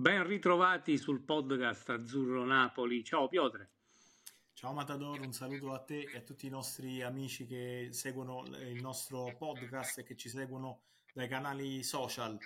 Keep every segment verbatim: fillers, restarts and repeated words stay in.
Ben ritrovati sul podcast Azzurro Napoli. Ciao Piotre. Ciao Matador, un saluto a te e a tutti i nostri amici che seguono il nostro podcast e che ci seguono dai canali social.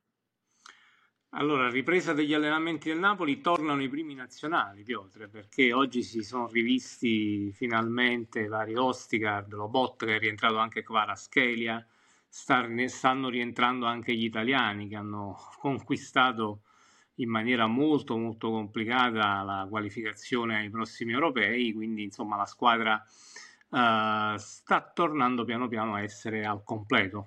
Allora, ripresa degli allenamenti del Napoli, tornano i primi nazionali, Piotre, perché oggi si sono rivisti finalmente vari Ostigard, Lobotka, è rientrato anche Kvaratskhelia, sta- ne stanno rientrando anche gli italiani che hanno conquistato in maniera molto molto complicata la qualificazione ai prossimi europei, quindi insomma la squadra eh, sta tornando piano piano a essere al completo.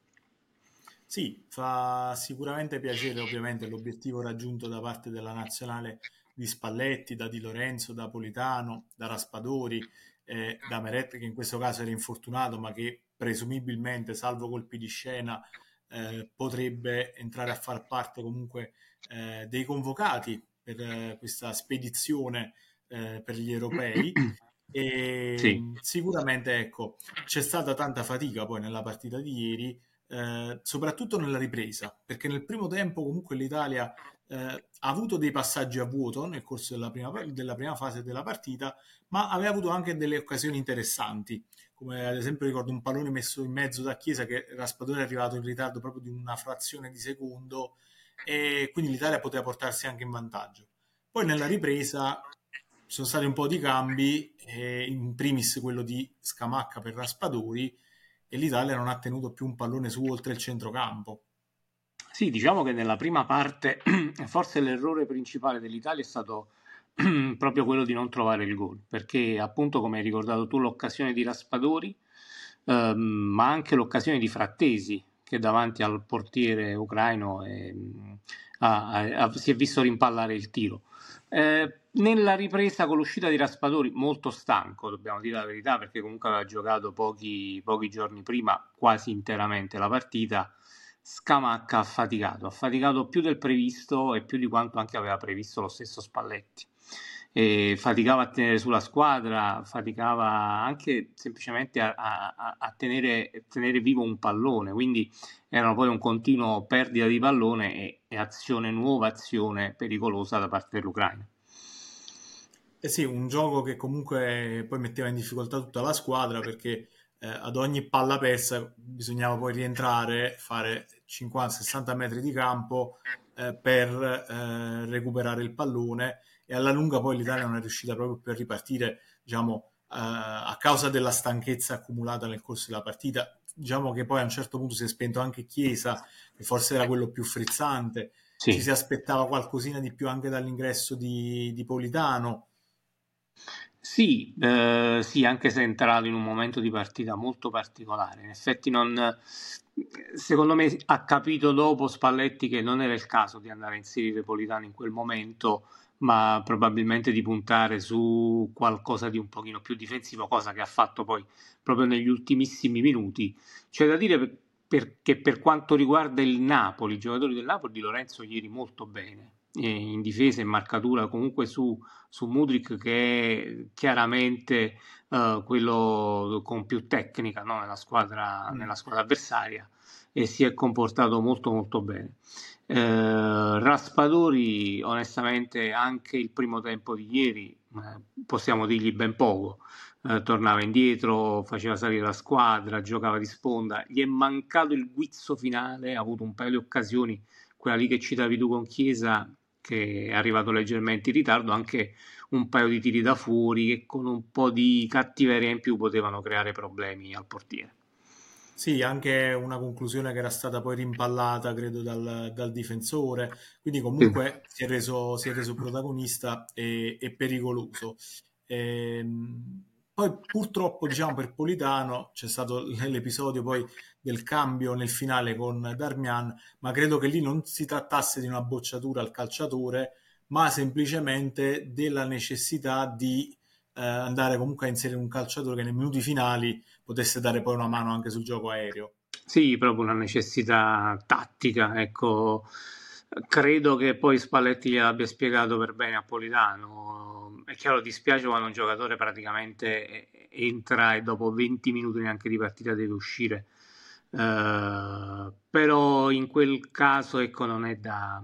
Sì, fa sicuramente piacere ovviamente l'obiettivo raggiunto da parte della nazionale di Spalletti, da Di Lorenzo, da Politano, da Raspadori, eh, da Meret che in questo caso era infortunato ma che presumibilmente, salvo colpi di scena, eh, potrebbe entrare a far parte comunque eh, dei convocati per eh, questa spedizione eh, per gli europei. E Sì. mh, sicuramente ecco, c'è stata tanta fatica poi nella partita di ieri, eh, soprattutto nella ripresa, perché nel primo tempo comunque l'Italia eh, ha avuto dei passaggi a vuoto nel corso della prima, della prima fase della partita, ma aveva avuto anche delle occasioni interessanti, come ad esempio ricordo un pallone messo in mezzo da Chiesa che Raspadori è arrivato in ritardo proprio di una frazione di secondo e quindi l'Italia poteva portarsi anche in vantaggio. Poi nella ripresa ci sono stati un po' di cambi, eh, in primis quello di Scamacca per Raspadori, e l'Italia non ha tenuto più un pallone su oltre il centrocampo. Sì, diciamo che nella prima parte forse l'errore principale dell'Italia è stato proprio quello di non trovare il gol, perché appunto come hai ricordato tu l'occasione di Raspadori, ehm, ma anche l'occasione di Frattesi che davanti al portiere ucraino ehm, ha- ha- ha- si è visto rimpallare il tiro. Eh, nella ripresa con l'uscita di Raspadori, molto stanco, dobbiamo dire la verità, perché comunque aveva giocato pochi, pochi giorni prima quasi interamente la partita. Scamacca ha faticato, ha faticato più del previsto e più di quanto anche aveva previsto lo stesso Spalletti. E faticava a tenere sulla squadra, faticava anche semplicemente a, a- a tenere, tenere vivo un pallone, quindi erano poi un continuo perdita di pallone e, e azione nuova, azione pericolosa da parte dell'Ucraina. Eh sì, un gioco che comunque poi metteva in difficoltà tutta la squadra perché eh, ad ogni palla persa bisognava poi rientrare, fare cinquanta sessanta metri di campo eh, per eh, recuperare il pallone e alla lunga poi l'Italia non è riuscita proprio più a ripartire, diciamo, eh, a causa della stanchezza accumulata nel corso della partita. Diciamo che poi a un certo punto si è spento anche Chiesa, che forse era quello più frizzante. Ci Sì. si aspettava qualcosina di più anche dall'ingresso di, di Politano. Sì, eh, sì, anche se è entrato in un momento di partita molto particolare. In effetti non, secondo me ha capito dopo Spalletti che non era il caso di andare a inserire Politano in quel momento, ma probabilmente di puntare su qualcosa di un pochino più difensivo, cosa che ha fatto poi proprio negli ultimissimi minuti. C'è da dire per- perché per quanto riguarda il Napoli, i giocatori del Napoli, Di Lorenzo ieri molto bene, eh, in difesa e in marcatura comunque su su Mudryk che è chiaramente eh, quello con più tecnica, no, nella squadra, Mm. nella squadra avversaria e si è comportato molto molto bene. Eh, Raspadori, onestamente, anche il primo tempo di ieri eh, possiamo dirgli ben poco. Eh, tornava indietro, faceva salire la squadra, giocava di sponda. Gli è mancato il guizzo finale, ha avuto un paio di occasioni, quella lì che citavi tu con Chiesa, che è arrivato leggermente in ritardo, anche un paio di tiri da fuori che con un po' di cattiveria in più potevano creare problemi al portiere. Sì, anche una conclusione che era stata poi rimpallata, credo, dal, dal difensore, quindi Sì. comunque si è reso, si è reso protagonista e, e pericoloso. Ehm, poi purtroppo, diciamo, per Politano c'è stato l'episodio poi del cambio nel finale con Darmian, ma credo che lì non si trattasse di una bocciatura al calciatore, ma semplicemente della necessità di eh, andare comunque a inserire un calciatore che nei minuti finali potesse dare poi una mano anche sul gioco aereo. Sì, proprio una necessità tattica, ecco. Credo che poi Spalletti gliel'abbia spiegato per bene a Politano. È chiaro, dispiace quando un giocatore praticamente eh, entra e dopo venti minuti neanche di partita deve uscire. Eh, però in quel caso, ecco, non è da,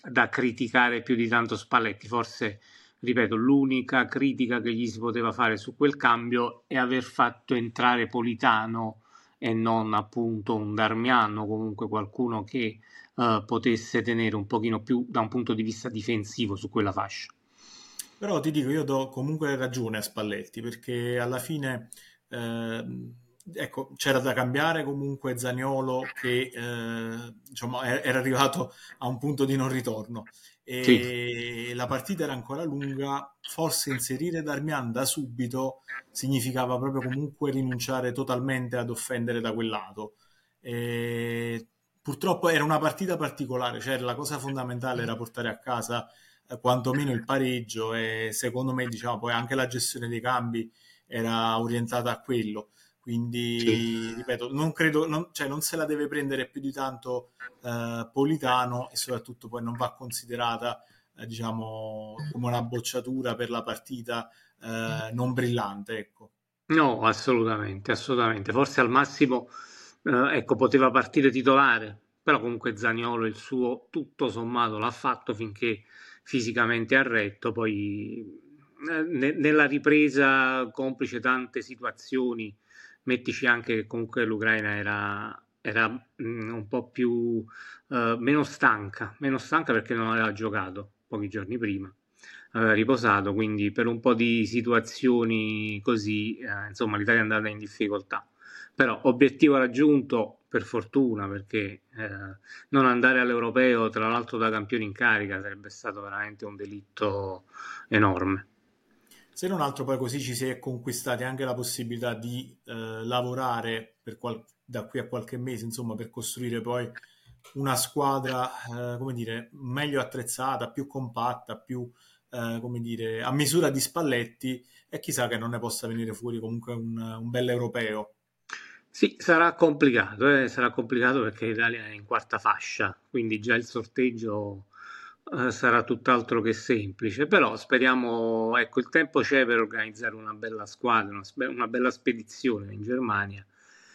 da criticare più di tanto Spalletti. Forse, ripeto, l'unica critica che gli si poteva fare su quel cambio è aver fatto entrare Politano e non appunto un Darmian, comunque qualcuno che uh, potesse tenere un pochino più da un punto di vista difensivo su quella fascia. Però ti dico, io do comunque ragione a Spalletti perché alla fine ehm, ecco, c'era da cambiare comunque Zaniolo che eh, diciamo, è- era arrivato a un punto di non ritorno Sì, e la partita era ancora lunga, forse inserire Darmian da subito significava proprio comunque rinunciare totalmente ad offendere da quel lato. E purtroppo era una partita particolare, cioè la cosa fondamentale era portare a casa eh, quantomeno il pareggio e secondo me diciamo poi anche la gestione dei cambi era orientata a quello. sì. Quindi, ripeto, non credo, non, cioè, non se la deve prendere più di tanto eh, Politano e soprattutto poi non va considerata, eh, diciamo, come una bocciatura per la partita eh, non brillante, ecco. No, assolutamente, assolutamente. Forse al massimo, eh, ecco, poteva partire titolare, però comunque Zaniolo il suo tutto sommato l'ha fatto finché fisicamente ha retto, poi eh, ne- nella ripresa, complice tante situazioni, mettici anche che comunque l'Ucraina era, era mm, un po' più, eh, meno stanca, meno stanca perché non aveva giocato pochi giorni prima, aveva riposato, quindi per un po' di situazioni così, eh, insomma, l'Italia è andata in difficoltà. Però obiettivo raggiunto per fortuna, perché eh, non andare all'Europeo, tra l'altro da campioni in carica, sarebbe stato veramente un delitto enorme. Se non altro poi così ci si è conquistati anche la possibilità di eh, lavorare per qual- da qui a qualche mese, insomma, per costruire poi una squadra, eh, come dire, meglio attrezzata, più compatta, più, eh, come dire, a misura di Spalletti e chissà che non ne possa venire fuori comunque un, un bel europeo. Sì, sarà complicato, eh, sarà complicato perché l'Italia è in quarta fascia, quindi già il sorteggio eh, sarà tutt'altro che semplice, però speriamo, ecco, il tempo c'è per organizzare una bella squadra, una, spe- una bella spedizione in Germania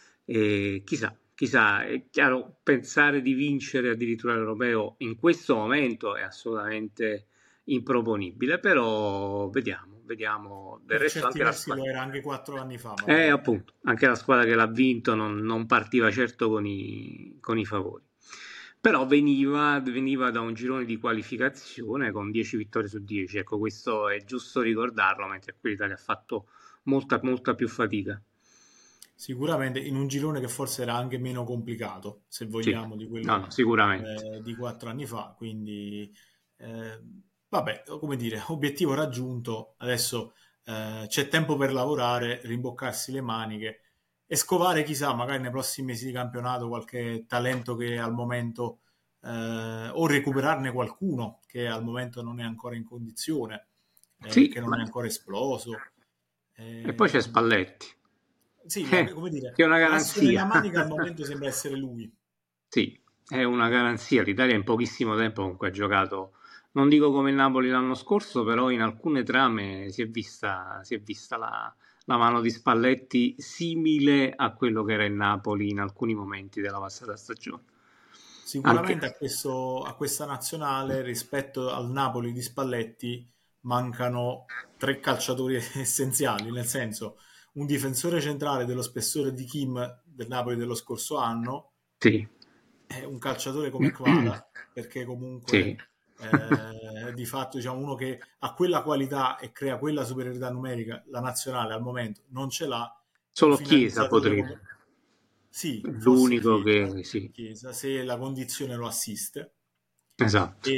e chissà, chissà, è chiaro, pensare di vincere addirittura l'Europeo in questo momento è assolutamente improponibile, però vediamo, vediamo, del Per resto certi anche la versi squadra. lo era anche quattro anni fa, Eh, magari. appunto, anche la squadra che l'ha vinto non, non partiva certo con i, con i favori. Però veniva, veniva da un girone di qualificazione con dieci vittorie su dieci. Ecco, questo è giusto ricordarlo, mentre qui l'Italia ha fatto molta, molta più fatica. Sicuramente in un girone che forse era anche meno complicato, se Sì, vogliamo, di no, quello no, sicuramente. eh, di quattro anni fa. Quindi, eh, vabbè, come dire, obiettivo raggiunto. Adesso eh, c'è tempo per lavorare, rimboccarsi le maniche e scovare, chissà, magari nei prossimi mesi di campionato qualche talento che al momento, eh, o recuperarne qualcuno che al momento non è ancora in condizione, eh, Sì, che non ma- è ancora esploso. e poi c'è Eh, Spalletti, sì, la- eh, come che è dire, una l'asso nella garanzia. manica al momento sembra essere lui. Sì, è una garanzia. L'Italia in pochissimo tempo comunque ha giocato, non dico come il Napoli l'anno scorso, però in alcune trame si è vista, si è vista la, la mano di Spalletti simile a quello che era il Napoli in alcuni momenti della passata stagione. Anche, Sicuramente a, questo- a questa nazionale rispetto al Napoli di Spalletti mancano tre calciatori essenziali, nel senso un difensore centrale dello spessore di Kim del Napoli dello scorso anno, sì, è un calciatore come Kvara, perché comunque sì, eh, di fatto diciamo uno che ha quella qualità e crea quella superiorità numerica, la nazionale al momento non ce l'ha, e un solo Chiesa finalizzatore potrebbe, come... Sì, forse l'unico Chiesa, che sì, Chiesa, se la condizione lo assiste, esatto,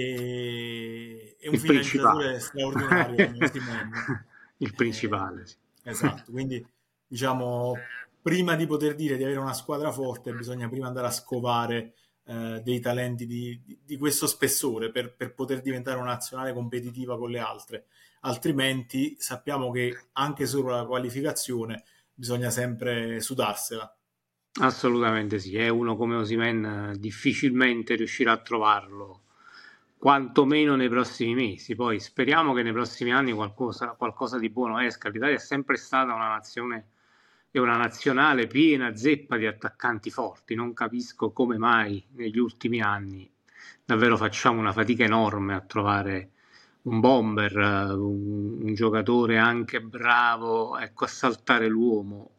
e, e un il principale. finalizzatore straordinario come Osimhen. Il Eh, principale, sì. esatto, quindi diciamo, prima di poter dire di avere una squadra forte, bisogna prima andare a scovare eh, dei talenti di, di- di questo spessore per, per poter diventare una nazionale competitiva con le altre. Altrimenti sappiamo che anche solo la qualificazione bisogna sempre sudarsela. Assolutamente sì, è uno come Osimhen eh, difficilmente riuscirà a trovarlo, quantomeno nei prossimi mesi. Poi speriamo che nei prossimi anni qualcosa, qualcosa di buono esca. L'Italia è sempre stata una nazione e una nazionale piena zeppa di attaccanti forti. Non capisco come mai negli ultimi anni. davvero facciamo una fatica enorme a trovare un bomber, eh, un, un giocatore anche bravo, ecco, a saltare l'uomo.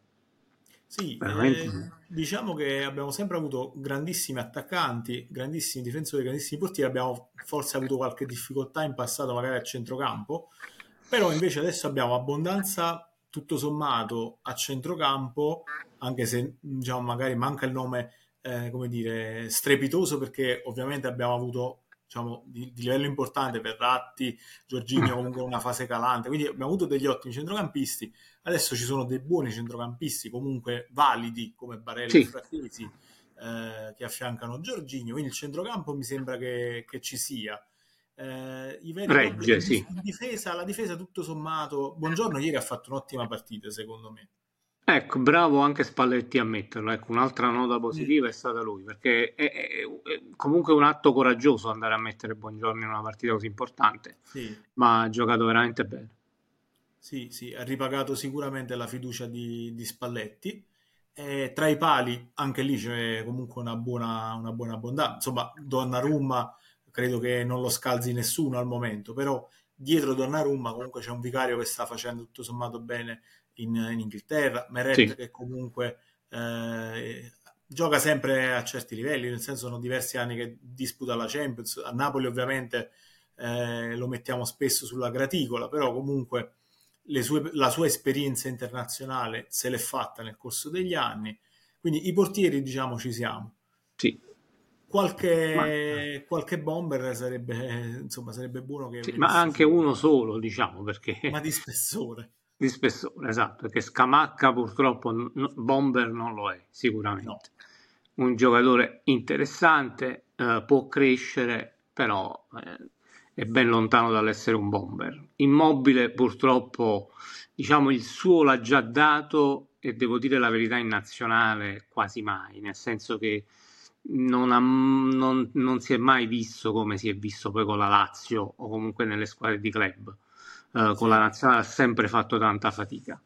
Sì, Veramente. eh, diciamo che abbiamo sempre avuto grandissimi attaccanti, grandissimi difensori, grandissimi portieri, abbiamo forse avuto qualche difficoltà in passato magari a centrocampo, però invece adesso abbiamo abbondanza tutto sommato a centrocampo, anche se diciamo, magari manca il nome, eh, come dire, strepitoso, perché ovviamente abbiamo avuto diciamo, di, di livello importante per Ratti, Jorginho comunque in una fase calante, quindi abbiamo avuto degli ottimi centrocampisti. Adesso ci sono dei buoni centrocampisti comunque validi come Barella e Sì, Frattesi, eh, che affiancano Jorginho, quindi il centrocampo mi sembra che, che ci sia. Eh, I veri problemi regge, in, sì. dif- in difesa, la difesa tutto sommato, Buongiorno ieri ha fatto un'ottima partita secondo me. Ecco, bravo anche Spalletti a metterlo. Ecco, un'altra nota Mm, positiva è stata lui, perché è, è- è comunque un atto coraggioso andare a mettere Buongiorno in una partita così importante, sì, ma ha giocato veramente bene. sì, sì, ha ripagato sicuramente la fiducia di, di Spalletti. E tra i pali, anche lì c'è comunque una buona, una buona abbondanza. Insomma, Donnarumma credo che non lo scalzi nessuno al momento, però dietro Donnarumma comunque c'è un vicario che sta facendo tutto sommato bene in, in Inghilterra, Meret Sì, che comunque eh, gioca sempre a certi livelli, nel senso sono diversi anni che disputa la Champions. A Napoli ovviamente eh, lo mettiamo spesso sulla graticola, però comunque le sue- la sua esperienza internazionale se l'è fatta nel corso degli anni. Quindi i portieri, diciamo, ci siamo. sì. Ma, Qualche, qualche bomber sarebbe, insomma, sarebbe buono che sì, ma venisse anche fuori, uno solo, diciamo, ma perché di spessore. di spessore, esatto, perché Scamacca purtroppo n- n- Bomber non lo è, No. sicuramente. Un giocatore interessante, eh, può crescere, però eh, è ben lontano dall'essere un bomber. Immobile purtroppo, diciamo, il suo l'ha già dato e devo dire la verità in nazionale quasi mai, nel senso che non, ha- non- non si è mai visto come si è visto poi con la Lazio o comunque nelle squadre di club. Eh, con la Sì, nazionale ha sempre fatto tanta fatica.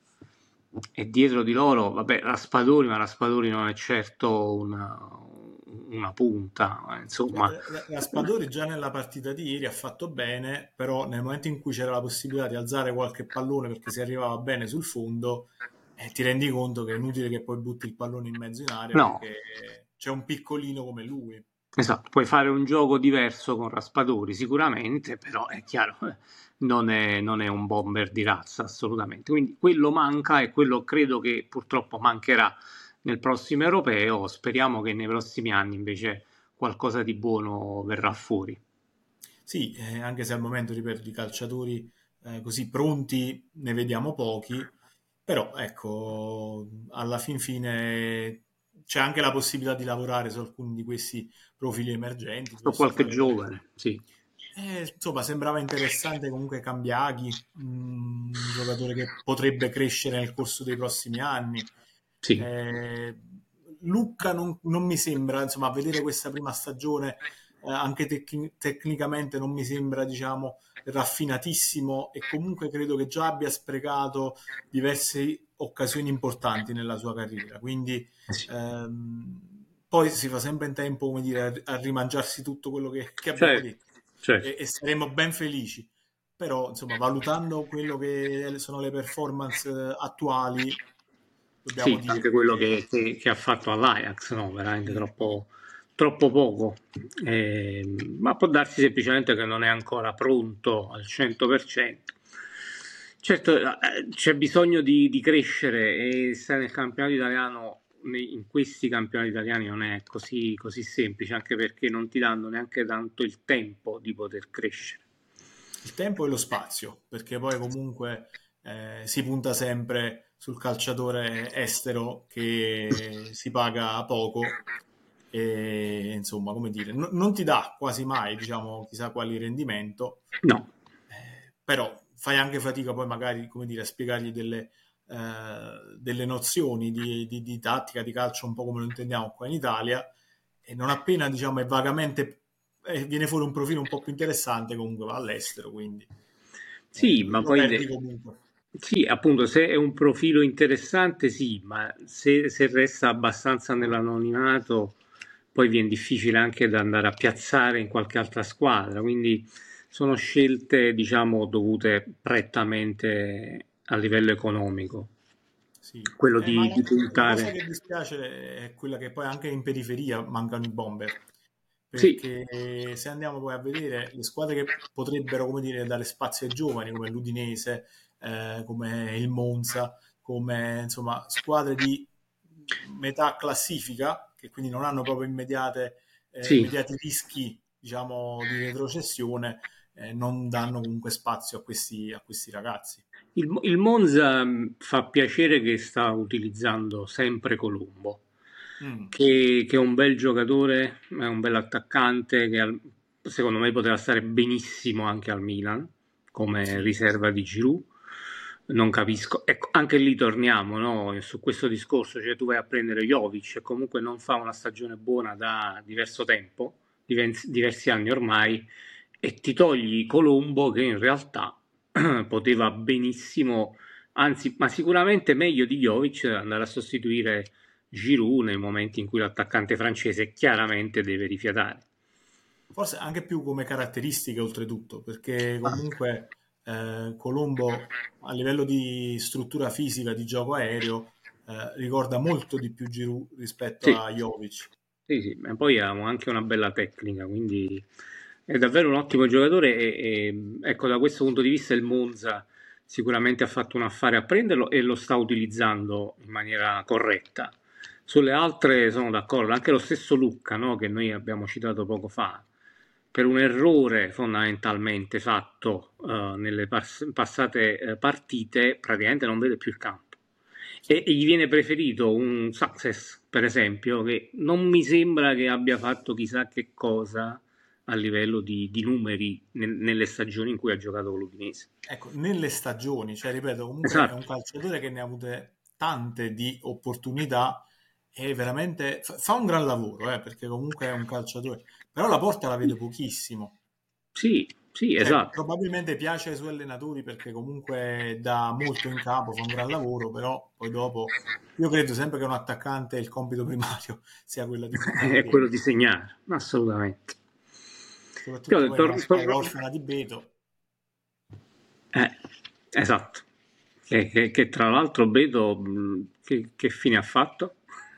E dietro di loro, vabbè, Raspadori, ma Raspadori non è certo una, una punta, eh, cioè, insomma. eh, Raspadori già nella partita di ieri ha fatto bene, però nel momento in cui c'era la possibilità di alzare qualche pallone perché si arrivava bene sul fondo, eh, ti rendi conto che è inutile che poi butti il pallone in mezzo in aria No, perché c'è un piccolino come lui. esatto, puoi fare un gioco diverso con Raspadori sicuramente, però è chiaro, eh, non è, non è un bomber di razza assolutamente. Quindi quello manca e quello credo che purtroppo mancherà nel prossimo europeo. Speriamo che nei prossimi anni invece qualcosa di buono verrà fuori. Sì, eh, anche se al momento, ripeto, di calciatori eh, così pronti ne vediamo pochi, però ecco, alla fin fine c'è anche la possibilità di lavorare su alcuni di questi profili emergenti, So posso qualche fare qualche... giovane, sì, Eh, insomma, sembrava interessante comunque Cambiaghi, un giocatore che potrebbe crescere nel corso dei prossimi anni. sì. Eh, Lucca non, non mi sembra, insomma, a vedere questa prima stagione, eh, anche tec- tecnicamente non mi sembra, diciamo, raffinatissimo e comunque credo che già abbia sprecato diverse occasioni importanti nella sua carriera. Quindi Eh sì. ehm, poi si fa sempre in tempo, come dire, a, a rimangiarsi tutto quello che, che abbiamo Certo, detto e, certo. e saremo ben felici. Però, insomma, valutando quello che sono le performance eh, attuali, dobbiamo Sì, dire anche quello che che, che- che ha fatto all'Ajax, no, veramente mm, troppo, troppo poco. Eh, ma può darsi semplicemente che non è ancora pronto al cento per cento. Certo, eh, c'è bisogno di, di crescere e stare nel campionato italiano, nei- in questi campionati italiani non è così, così semplice, anche perché non ti danno neanche tanto il tempo di poter crescere. il tempo e lo spazio, perché poi comunque eh, si punta sempre sul calciatore estero che si paga poco e insomma, come dire, no- non ti dà quasi mai, diciamo, chissà quali rendimento, No, eh, però fai anche fatica poi magari, come dire, a spiegargli delle, eh, delle nozioni di, di- di tattica, di calcio, un po' come lo intendiamo qua in Italia, e non appena, diciamo, è vagamente, eh, viene fuori un profilo un po' più interessante, comunque va all'estero, quindi eh, sì, ma lo poi perdi de- comunque. sì, appunto, se è un profilo interessante, sì, ma se, se resta abbastanza nell'anonimato, poi viene difficile anche da andare a piazzare in qualche altra squadra, quindi sono scelte, diciamo, dovute prettamente a livello economico, Sì, quello eh, ma di, la, di la cosa puntare. che dispiace è quella che poi anche in periferia mancano i bomber, Sì, perché se andiamo poi a vedere le squadre che potrebbero, come dire, dare spazio ai giovani, come l'Udinese, eh, come il Monza, come insomma squadre di metà classifica, che quindi non hanno proprio immediate, eh, sì. immediati rischi, diciamo, di retrocessione, eh, non danno comunque spazio a questi, a questi ragazzi. Il, il Monza mh, fa piacere che sta utilizzando sempre Colombo, Mm, che, che è un bel giocatore, è un bel attaccante, che al- secondo me poteva stare benissimo anche al Milan come sì. riserva di Giroud. Non capisco, ecco, anche lì torniamo, no, su questo discorso, cioè tu vai a prendere Jovic e comunque non fa una stagione buona da diverso tempo, diven- diversi anni ormai, e ti togli Colombo che in realtà poteva benissimo, anzi, ma sicuramente meglio di Jovic andare a sostituire Giroud nei momenti in cui l'attaccante francese chiaramente deve rifiatare. Forse anche più come caratteristiche oltretutto, perché comunque eh, Colombo a livello di struttura fisica, di gioco aereo, eh, ricorda molto di più Giroud rispetto Sì, a Jovic. sì, sì, ma poi ha anche una bella tecnica, quindi è davvero un ottimo giocatore e, e, ecco, da questo punto di vista il Monza sicuramente ha fatto un affare a prenderlo e lo sta utilizzando in maniera corretta. Sulle altre sono d'accordo, anche lo stesso Lucca, no, che noi abbiamo citato poco fa, per un errore fondamentalmente fatto eh, nelle pass- passate eh, partite, praticamente non vede più il campo. E, Sì. e gli viene preferito un Success, per esempio, che non mi sembra che abbia fatto chissà che cosa a livello di, di numeri nel- nelle stagioni in cui ha giocato con l'Udinese. Ecco, nelle stagioni, cioè ripeto, comunque è un Esatto, calciatore che ne ha avute tante di opportunità e veramente fa fa un gran lavoro, eh, perché comunque è un calciatore, però la porta la vede pochissimo. sì, sì, Cioè, esatto. probabilmente piace ai suoi allenatori perché comunque dà molto in campo, fa un gran lavoro, però poi dopo io credo sempre che un attaccante il compito primario sia quello di buttare È quello rete, di segnare, assolutamente. soprattutto Io poi in una tor- squadra tor- orfana di Beto. eh, esatto. Che, che- che tra l'altro Beto, mh, che, che fine ha fatto?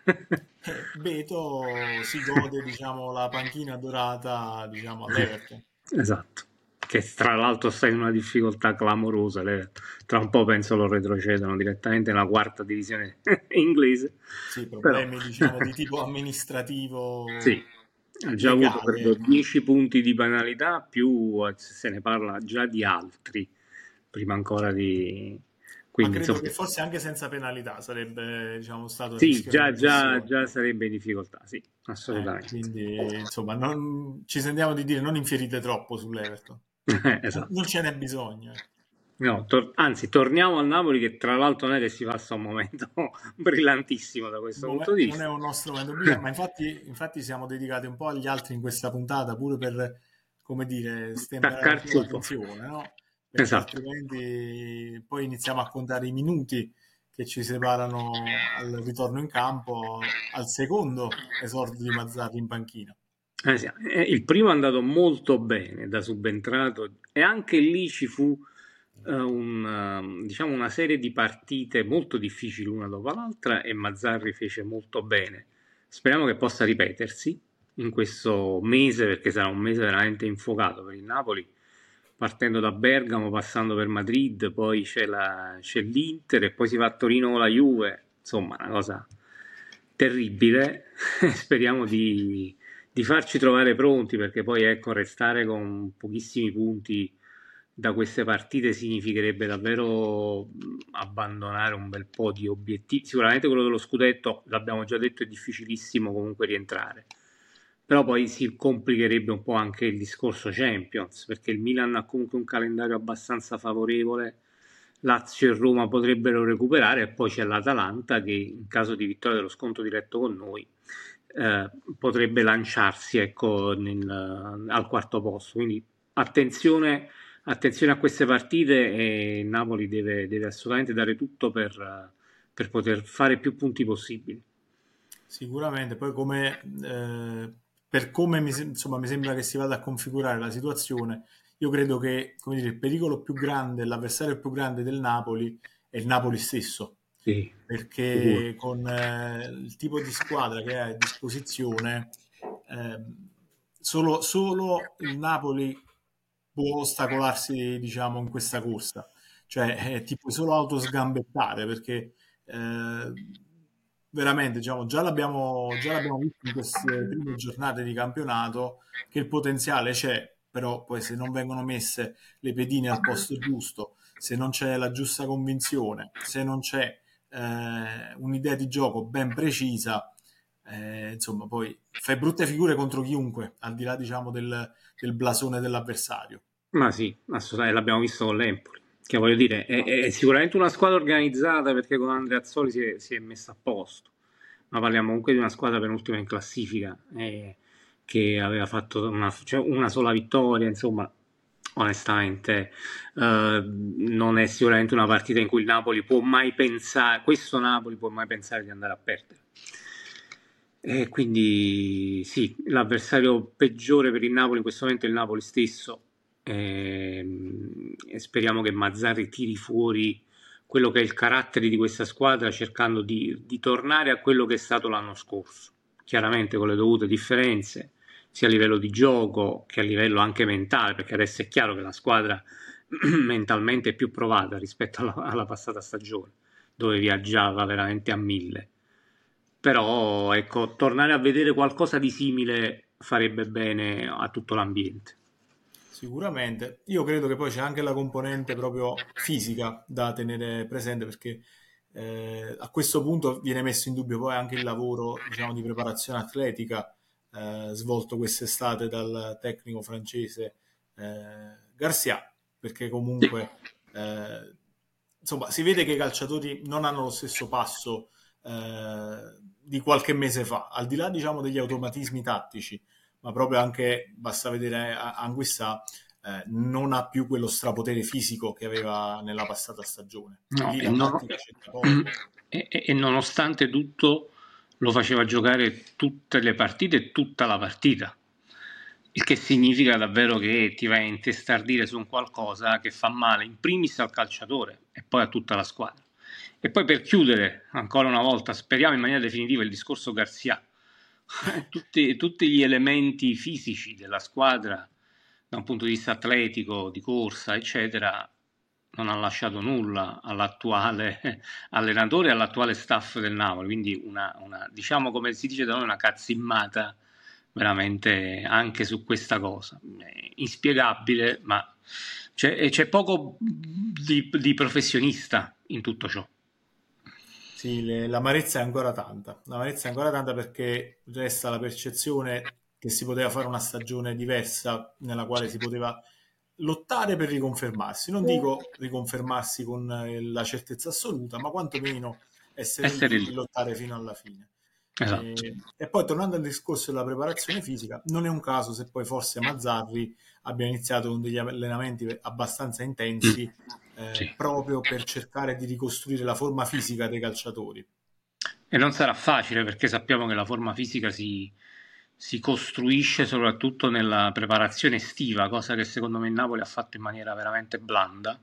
E Beto si gode, diciamo, la panchina dorata, diciamo, all'Everton. Esatto, che tra l'altro sta in una difficoltà clamorosa, le- tra un po' penso lo retrocedono direttamente nella quarta divisione inglese, Sì, però problemi, diciamo, di tipo amministrativo, sì, ha già avuto legale, credo ecco. dieci punti di penalità, più eh, se ne parla già di altri, prima ancora di... Ma Quindi credo insomma, che forse anche senza penalità sarebbe, diciamo, stato il sì, rischio di già, già, retrocessione. già sarebbe in difficoltà, sì, Eh, assolutamente. quindi, insomma, non, ci sentiamo di dire non infierite troppo sull'Everton. Non, non Esatto. ce n'è bisogno, ecco. No, tor- anzi, torniamo al Napoli che tra l'altro non è che si passa un momento brillantissimo da Il questo punto momen- di non è vista. un nostro momento brillante, ma infatti, infatti siamo dedicati un po' agli altri in questa puntata, pure per, come dire, stemperare un po' Staccarsi la un po'. tensione, no? Perché Esatto. altrimenti poi iniziamo a contare i minuti che ci separano al ritorno in campo, al secondo esordio di Mazzarri in panchina. Eh sì, eh, il primo è andato molto bene da subentrato e anche lì ci fu eh, un, ehm, diciamo una serie di partite molto difficili una dopo l'altra e Mazzarri fece molto bene. Speriamo che possa ripetersi in questo mese perché sarà un mese veramente infuocato per il Napoli, partendo da Bergamo, passando per Madrid, poi c'è la- c'è l'Inter e poi si va a Torino con la Juve, insomma una cosa terribile. Speriamo di di farci trovare pronti perché poi ecco restare con pochissimi punti da queste partite significherebbe davvero mh, abbandonare un bel po' di obiettivi. Sicuramente quello dello scudetto, l'abbiamo già detto, è difficilissimo comunque rientrare. Però poi si complicherebbe un po' anche il discorso Champions, perché il Milan ha comunque un calendario abbastanza favorevole, Lazio e Roma potrebbero recuperare e poi c'è l'Atalanta che in caso di vittoria dello sconto diretto con noi eh, potrebbe lanciarsi ecco, nel, al quarto posto. Quindi attenzione, attenzione a queste partite e il Napoli deve, deve assolutamente dare tutto per, per poter fare più punti possibili. Sicuramente, poi come, eh, per come mi, sem- insomma, mi sembra che si vada a configurare la situazione, io credo che, come dire, il pericolo più grande, l'avversario più grande del Napoli è il Napoli stesso, Sì, sicuro. perché con eh, il tipo di squadra che ha a disposizione, ehm, solo, solo il Napoli può ostacolarsi, diciamo, in questa corsa. Cioè, eh, ti puoi solo autosgambettare perché eh, veramente, diciamo, già l'abbiamo già l'abbiamo visto in queste prime giornate di campionato che il potenziale c'è, però poi se non vengono messe le pedine al posto giusto, se non c'è la giusta convinzione, se non c'è eh, un'idea di gioco ben precisa, eh, insomma, poi fai brutte figure contro chiunque, al di là, diciamo, del, del blasone dell'avversario. Ma sì, assolutamente, l'abbiamo visto con l'Empoli, che voglio dire, è, è sicuramente una squadra organizzata perché con Andreazzoli si è, si è messa a posto, ma parliamo comunque di una squadra penultima in classifica, eh, che aveva fatto una, cioè una sola vittoria, insomma, onestamente, eh, non è sicuramente una partita in cui il Napoli può mai pensare, questo Napoli può mai pensare di andare a perdere. E quindi sì, l'avversario peggiore per il Napoli in questo momento è il Napoli stesso. Ehm, e speriamo che Mazzarri tiri fuori quello che è il carattere di questa squadra, cercando di, di tornare a quello che è stato l'anno scorso, chiaramente con le dovute differenze, sia a livello di gioco che a livello anche mentale, perché adesso è chiaro che la squadra mentalmente è più provata rispetto alla, alla passata stagione, dove viaggiava veramente a mille. Però ecco, tornare a vedere qualcosa di simile farebbe bene a tutto l'ambiente. Sicuramente, io credo che poi c'è anche la componente proprio fisica da tenere presente perché eh, a questo punto viene messo in dubbio poi anche il lavoro, diciamo, di preparazione atletica eh, svolto quest'estate dal tecnico francese eh, Garcia, perché Sì. comunque eh, insomma si vede che i calciatori non hanno lo stesso passo eh, di qualche mese fa, al di là, diciamo, degli automatismi tattici, ma proprio anche, basta vedere a- Anguissa, eh, non ha più quello strapotere fisico che aveva nella passata stagione. No, Lì e, la non- tattica c'entra poco. e- e- e nonostante tutto lo faceva giocare tutte le partite e tutta la partita, il che significa davvero che ti vai a intestardire su un qualcosa che fa male in primis al calciatore e poi a tutta la squadra. E poi per chiudere ancora una volta, speriamo in maniera definitiva il discorso Garzia, tutti, tutti gli elementi fisici della squadra da un punto di vista atletico, di corsa, eccetera, non ha lasciato nulla all'attuale allenatore e all'attuale staff del Napoli, quindi una, una, diciamo come si dice da noi, una cazimmata veramente anche su questa cosa. È inspiegabile, ma c'è, c'è poco di, di professionista in tutto ciò. Sì, le- l'amarezza è ancora tanta. L'amarezza è ancora tanta perché resta la percezione che si poteva fare una stagione diversa nella quale si poteva lottare per riconfermarsi. Non dico riconfermarsi con eh, la certezza assoluta, ma quantomeno essere Essere lì e lì, lottare fino alla fine. esatto. E, e poi tornando al discorso della preparazione fisica, non è un caso se poi forse Mazzarri abbia iniziato con degli allenamenti abbastanza Mm, intensi eh, sì. proprio per cercare di ricostruire la forma fisica dei calciatori. E non sarà facile perché sappiamo che la forma fisica si, si costruisce soprattutto nella preparazione estiva, cosa che secondo me il Napoli ha fatto in maniera veramente blanda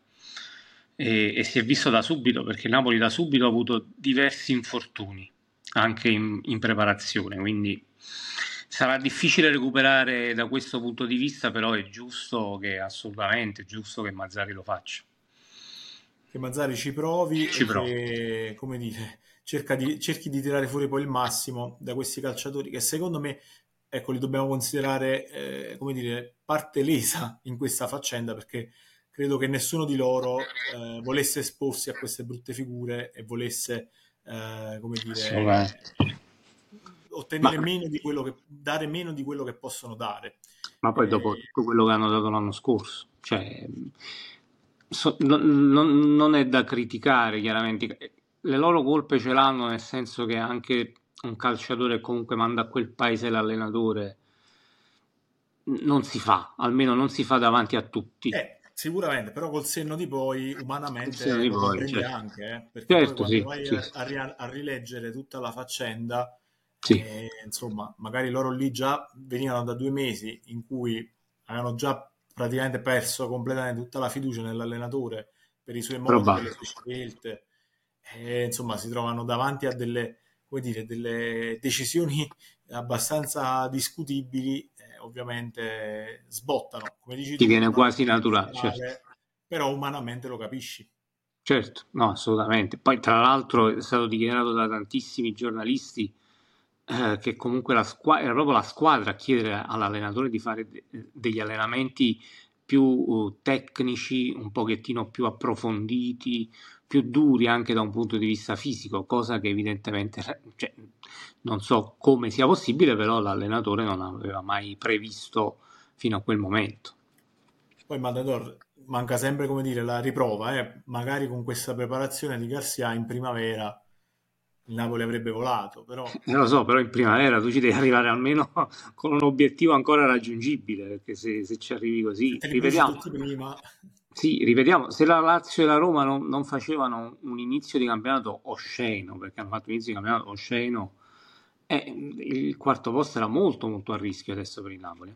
e, e si è visto da subito perché il Napoli da subito ha avuto diversi infortuni anche in, in preparazione, quindi sarà difficile recuperare da questo punto di vista, però è giusto che assolutamente è giusto che Mazzari lo faccia. Che Mazzari ci provi Ci e provo. che, come dire, cerca di, cerchi di tirare fuori poi il massimo da questi calciatori che secondo me, ecco, li dobbiamo considerare, eh, come dire, parte lesa in questa faccenda perché credo che nessuno di loro eh, volesse esporsi a queste brutte figure e volesse, eh, come Assolutamente. dire, Ma ottenere meno di quello che, dare meno di quello che possono dare. Ma poi dopo Eh, tutto quello che hanno dato l'anno scorso, cioè, so- non, non- non è da criticare chiaramente, le loro colpe ce l'hanno nel senso che anche un calciatore che comunque manda a quel paese l'allenatore non si fa, almeno non si fa davanti a tutti. Eh, sicuramente, però col senno di poi Sì, umanamente di lo poi, comprendi certo. anche, eh, perché poi Certo, quando sì, vai sì, a, sì. a ri- a rileggere tutta la faccenda, Sì, E, insomma, magari loro lì già venivano da due mesi in cui avevano già praticamente perso completamente tutta la fiducia nell'allenatore per i suoi modi, per le probabile. sue scelte, e insomma si trovano davanti a delle, come dire, delle decisioni abbastanza discutibili, eh, ovviamente sbottano, come dici Ti tu, viene non è quasi naturale, certo. razionale, però umanamente lo capisci. Certo, no, assolutamente. Poi, tra l'altro, è stato dichiarato da tantissimi giornalisti eh, che comunque la squa- era proprio la squadra a chiedere all'allenatore di fare de- degli allenamenti più eh, tecnici, un pochettino più approfonditi, più duri anche da un punto di vista fisico, cosa che evidentemente, cioè, non so come sia possibile, però l'allenatore non aveva mai previsto fino a quel momento. Poi Matador manca sempre, come dire, la riprova, eh. Magari con questa preparazione di Garcia in primavera il Napoli avrebbe volato, però Eh, lo so, però in primavera tu ci devi arrivare almeno con un obiettivo ancora raggiungibile, perché se, se ci arrivi se così, te li bruci rivediamo, tutti prima, sì, ripetiamo, se la Lazio e la Roma non, non facevano un inizio di campionato osceno, perché hanno fatto un inizio di campionato osceno, eh, il quarto posto era molto molto a rischio adesso per il Napoli.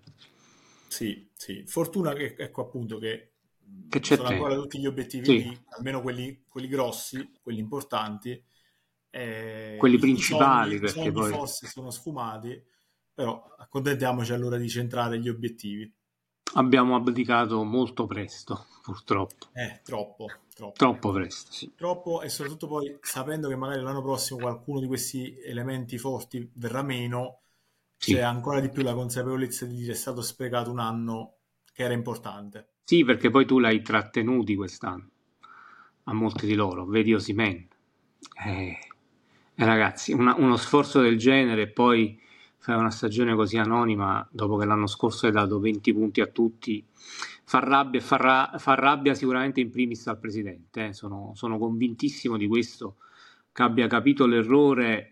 sì, sì. Fortuna che, ecco appunto, che Che mh, c'è sono ancora tempo. tutti gli obiettivi Sì, lì, almeno quelli, quelli grossi, quelli importanti. Eh, quelli i, i principali, sogni, i perché sogni poi forse sono sfumati, però accontentiamoci allora di centrare gli obiettivi. abbiamo abdicato molto presto, purtroppo. Eh, troppo, troppo. Troppo presto, sì. Troppo e soprattutto poi sapendo che magari l'anno prossimo qualcuno di questi elementi forti verrà meno, c'è Sì. ancora di più la consapevolezza di dire è stato sprecato un anno che era importante. Sì, perché poi tu l'hai trattenuti quest'anno, a molti di loro, vedi Osimhen. Eh, eh, ragazzi, una- uno sforzo del genere e poi fai una stagione così anonima, dopo che l'anno scorso hai dato venti punti a tutti, fa rabbia, fa, ra- fa rabbia sicuramente in primis al presidente, eh. Sono, sono convintissimo di questo, che abbia capito l'errore,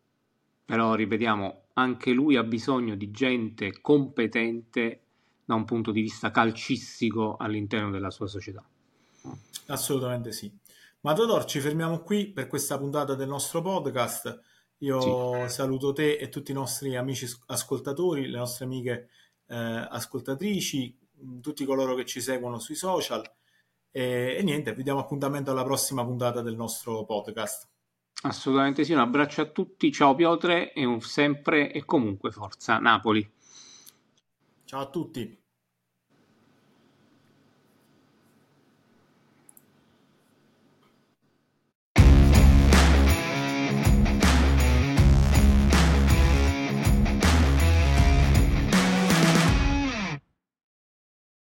però ripetiamo, anche lui ha bisogno di gente competente da un punto di vista calcistico all'interno della sua società. Assolutamente sì. Ma Todor, ci fermiamo qui per questa puntata del nostro podcast. Sì, Io saluto te e tutti i nostri amici s- ascoltatori, le nostre amiche eh, ascoltatrici, mh, tutti coloro che ci seguono sui social. E, e niente, vi diamo appuntamento alla prossima puntata del nostro podcast. assolutamente sì. Un abbraccio a tutti, ciao Piotre e un sempre e comunque forza Napoli. Ciao a tutti.